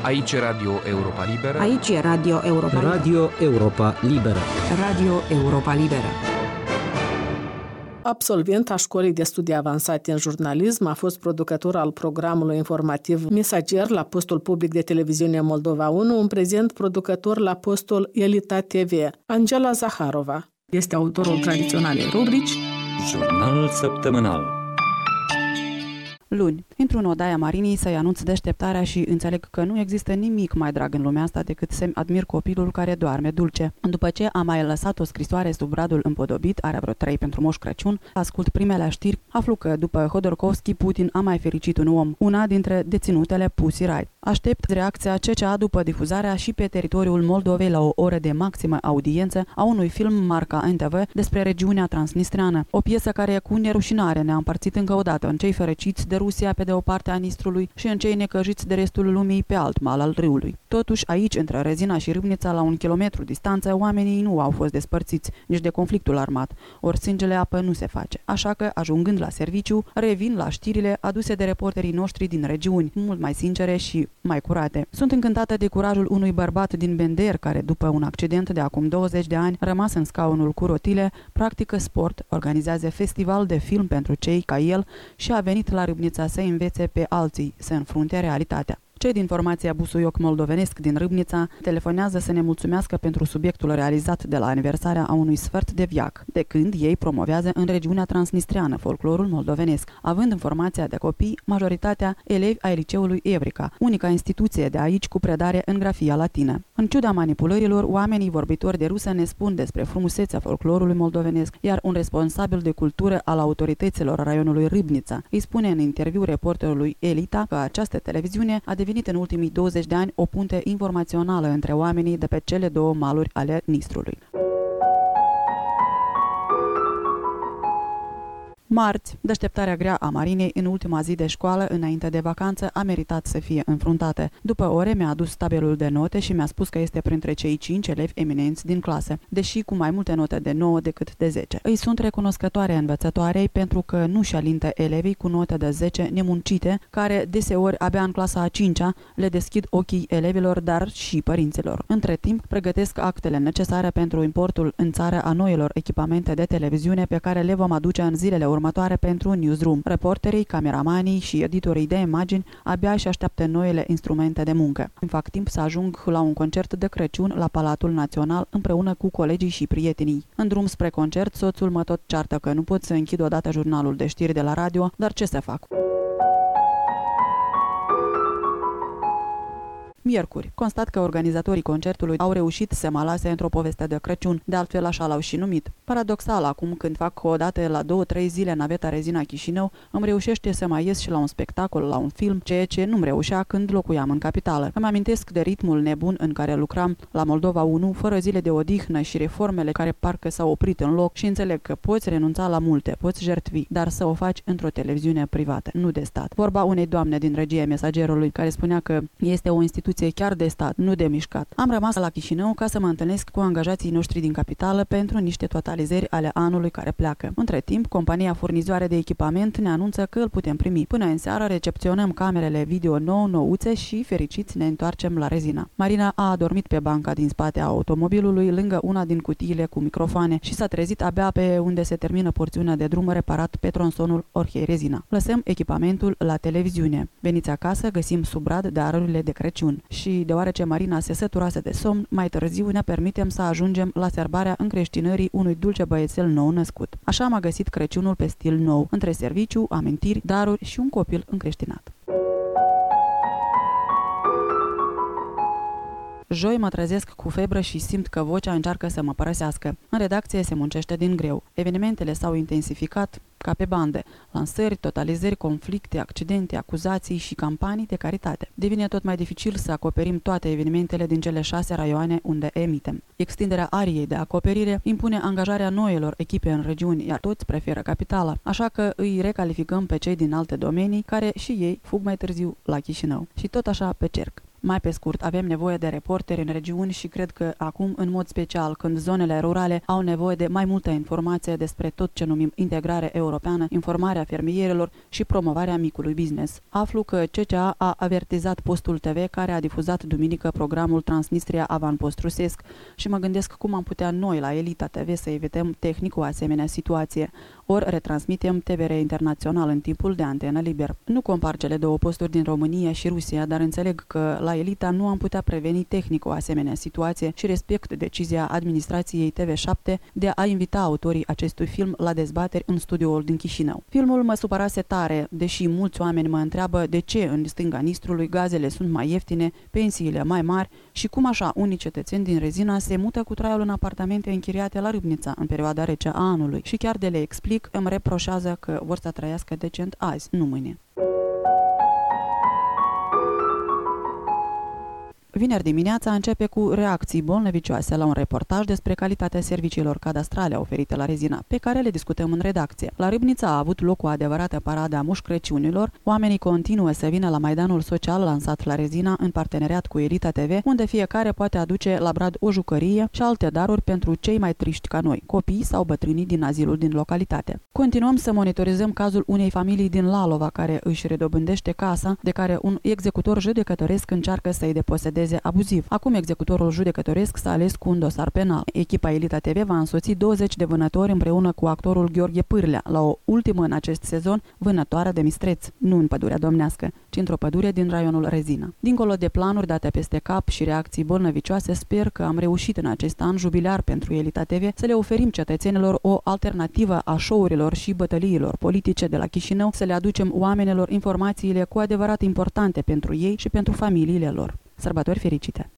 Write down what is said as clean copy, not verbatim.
Aici e Radio Europa Liberă. Aici e Radio Europa Liberă. Radio Europa Liberă. Radio Europa Liberă. Absolvent a școlii de studii avansate în jurnalism, a fost producător al programului informativ Mesager la postul public de televiziune Moldova 1, în prezent producător la postul Elita TV. Angela Zaharova este autorul tradiționalei rubrici Jurnal săptămânal. Luni, intru în odaia Marinei să-i anunț deșteptarea și înțeleg că nu există nimic mai drag în lumea asta decât să-mi admir copilul care doarme dulce. După ce am mai lăsat o scrisoare sub bradul împodobit, are vreo 3 pentru Moș Crăciun, ascult primele știri, aflu că după Hodorkovski, Putin a mai fericit un om, una dintre deținutele Pussy Riot. Aștept reacția CCA după difuzarea și pe teritoriul Moldovei la o oră de maximă audiență a unui film marca NTV despre regiunea transnistreană, o piesă care cu nerușinare ne-a împărțit încă o dată în cei fericiți de Rusia pe de o parte a Nistrului și în cei necăjiți de restul lumii pe alt mal al râului. Totuși, aici, între Rezina și Râbnița, la 1 kilometru distanță, oamenii nu au fost despărțiți nici de conflictul armat, ori sângele apă nu se face. Așa că, ajungând la serviciu, revin la știrile aduse de reporterii noștri din regiuni, mult mai sincere și mai curate. Sunt încântată de curajul unui bărbat din Bender care, după un accident de acum 20 de ani, rămas în scaunul cu rotile, practică sport, organizează festival de film pentru cei ca el și a venit la Râbnița să învețe pe alții să înfrunte realitatea. Cei din formația Busuioc Moldovenesc din Râbnița telefonează să ne mulțumească pentru subiectul realizat de la aniversarea a unui sfert de viac, de când ei promovează în regiunea transnistreană folclorul moldovenesc, având în formația de copii majoritatea elevi ai liceului Evrica, unica instituție de aici cu predare în grafia latină. În ciuda manipulărilor, oamenii vorbitori de rusă ne spun despre frumusețea folclorului moldovenesc, iar un responsabil de cultură al autorităților raionului Râbnița îi spune în interviu reporterului Elita că această televiziune a devenit în ultimii 20 de ani o punte informațională între oamenii de pe cele două maluri ale Nistrului. Marți, deșteptarea grea a Marinei în ultima zi de școală înainte de vacanță a meritat să fie înfruntată. După ore mi-a adus tabelul de note și mi-a spus că este printre cei 5 elevi eminenți din clasă, deși cu mai multe note de 9 decât de 10. Îi sunt recunoscătoare învățătoarei pentru că nu și alintă elevii cu note de 10 nemuncite, care deseori abia în clasa a 5-a le deschid ochii elevilor, dar și părinților. Între timp, pregătesc actele necesare pentru importul în țară a noilor echipamente de televiziune pe care le vom aduce în zilele următoare pentru Newsroom. Reporterii, cameramanii și editorii de imagini abia își așteaptă noile instrumente de muncă. Îmi fac timp să ajung la un concert de Crăciun la Palatul Național împreună cu colegii și prietenii. În drum spre concert, soțul mă tot ceartă că nu pot să închid odată jurnalul de știri de la radio, dar ce să fac? Miercuri, constat că organizatorii concertului au reușit să mă lase într-o poveste de Crăciun, de altfel așa l-au și numit. Paradoxal, acum când fac o dată la 2-3 zile naveta Rezina-Chișinău, îmi reușește să mai ies și la un spectacol, la un film, ceea ce nu-mi reușea când locuiam în capitală. Îmi amintesc de ritmul nebun în care lucram la Moldova 1, fără zile de odihnă și reformele care parcă s-au oprit în loc și înțeleg că poți renunța la multe, poți jertvi, dar să o faci într-o televiziune privată, nu de stat. Vorba unei doamne din regia Mesagerului, care spunea că este o instituție chiar de stat, nu de mișcat. Am rămas la Chișinău ca să mă întâlnesc cu angajații noștri din capitală pentru niște totalizări ale anului care pleacă. Între timp, compania furnizoare de echipament ne anunță că îl putem primi. Până în seară recepționăm camerele video nouțe și fericiți ne întoarcem la Rezina. Marina a adormit pe banca din spate a automobilului lângă una din cutiile cu microfoane și s-a trezit abia pe unde se termină porțiunea de drum reparat pe tronsonul Orhei Rezina. Lăsăm echipamentul la televiziune. Veniți acasă, găsim sub brad darurile de Crăciun. Și deoarece Marina se săturase de somn, mai târziu ne permitem să ajungem la serbarea încreștinării unui dulce băiețel nou născut. Așa m-a găsit Crăciunul pe stil nou, între serviciu, amintiri, daruri și un copil încreștinat. Joi mă trezesc cu febră și simt că vocea încearcă să mă părăsească. În redacție se muncește din greu. Evenimentele s-au intensificat ca pe bande. Lansări, totalizări, conflicte, accidente, acuzații și campanii de caritate. Devine tot mai dificil să acoperim toate evenimentele din cele 6 raioane unde emitem. Extinderea ariei de acoperire impune angajarea noilor echipe în regiuni, iar toți preferă capitala. Așa că îi recalificăm pe cei din alte domenii, care și ei fug mai târziu la Chișinău. Și tot așa pe cerc. Mai pe scurt, avem nevoie de reporteri în regiuni și cred că acum, în mod special, când zonele rurale au nevoie de mai multă informație despre tot ce numim integrare europeană, informarea fermierilor și promovarea micului business. Aflu că CCA a avertizat Postul TV, care a difuzat duminică programul Transnistria Avanpost rusesc, și mă gândesc cum am putea noi la Elita TV să evităm tehnic o asemenea situație. Ori retransmitem TVR Internațional în timpul de antenă liber. Nu compar cele două posturi din România și Rusia, dar înțeleg că la Elita nu am putea preveni tehnic o asemenea situație și respect decizia administrației TV7 de a invita autorii acestui film la dezbateri în studioul din Chișinău. Filmul mă supărase tare, deși mulți oameni mă întreabă de ce în stânga Nistrului gazele sunt mai ieftine, pensiile mai mari și cum așa unii cetățeni din Rezina se mută cu traiul în apartamente închiriate la Râbnița în perioada rece a anului și chiar de le explic, îmi reproșează că vor să trăiască decent azi, nu mâine. Vineri dimineața începe cu reacții bolnăvicioase la un reportaj despre calitatea serviciilor cadastrale oferite la Rezina, pe care le discutăm în redacție. La Râbnița a avut loc o adevărată paradă a Moș Crăciunilor. Oamenii continuă să vină la Maidanul Social lansat la Rezina în parteneriat cu Elita TV, unde fiecare poate aduce la brad o jucărie și alte daruri pentru cei mai triști ca noi, copii sau bătrânii din azilul din localitate. Continuăm să monitorizăm cazul unei familii din Lalova care își redobândește casa, de care un executor judecătoresc încearcă să-i deposedeze abuziv. Acum executorul judecătoresc s-a ales cu un dosar penal. Echipa Elita TV va însoți 20 de vânători împreună cu actorul Gheorghe Pârlea la o ultimă în acest sezon vânătoare de mistreți, nu în Pădurea Domnească, ci într-o pădure din raionul Rezina. Dincolo de planuri date peste cap și reacții bolnăvicioase, sper că am reușit în acest an jubilar pentru Elita TV să le oferim cetățenilor o alternativă a show-urilor și bătăliilor politice de la Chișinău, să le aducem oamenilor informațiile cu adevărat importante pentru ei și pentru familiile lor. Sărbători fericite!